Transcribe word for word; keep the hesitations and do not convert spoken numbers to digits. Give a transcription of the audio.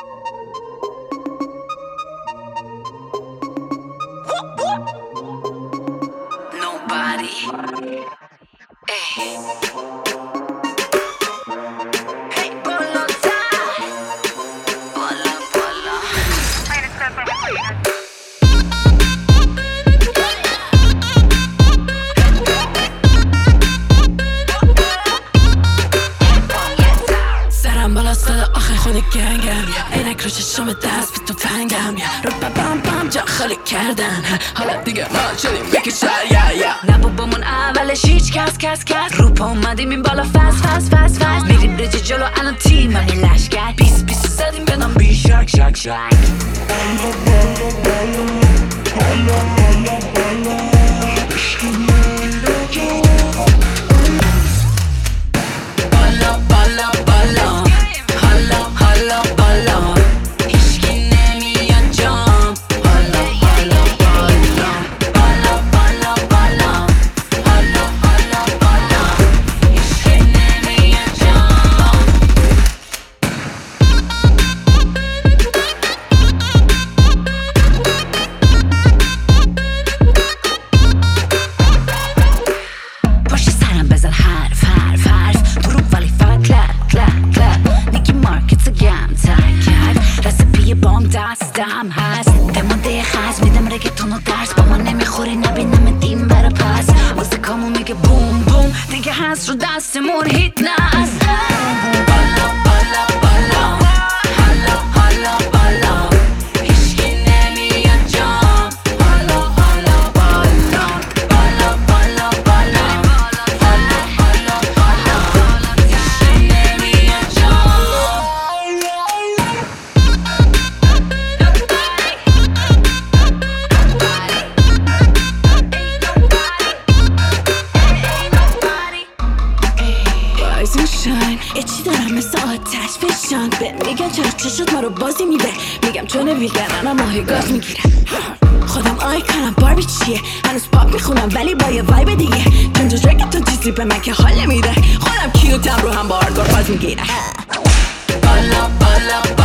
Nobody. Hey. Hey, Polo time. Polo, Polo. سرم بالا صدا آخر خود گنگم عینک رو چشم دست به تو فنگم رو بم بم جا خالی کردن حالا دیگه ما شدیم بکشن یا یا نه بابامون اولش هیچ کس کس کس رو پا اومدیم این بالا فس فس فس فس میریم رجی جلو الان تیم همین لشگر بیس بیس زدیم بدم بی شک شک شک بالا بالا بالا بالا بالا بالا عشق میره جا بالا بالا بالا حالا حالا بالا هیچکی نمیاد جام بالا بالا بالا بالا بالا بالا حالا حالا بالا هیچکی نمیاد جام پشت سرم بزن حرف حرف حرف دروغ ولی فقط کلپ کلپ کلپ میگی مارکت گم تر کرد رسیپی بام دستم هست دمانده خز میدم رگتون و درس با ما نمیخوری نبینم دیم برا پس موزیکامو میگه بوم بوم دیگه هست رو دستمون هیت نست بالا بالا بالا حالا حالا بالا هیچکی نمیاد جام حالا حالا بالا بالا بالا بالا حالا حالا بالا هیچکی نمیاد جام Rise and shine یه چی دارم مثل آتش فشان به میگن چرا چشت ما رو بازی میده میگم چون ویگنم ماهی گاز میگیرم خودم آیکانم باربی چیه هنوز پاپ میخونم ولی با یه وایب دیگه چون تو رگتون چیزی به من که حال نمیده خودم کیوتم رو هم با آرگار باز میگیرم بالا بالا بالا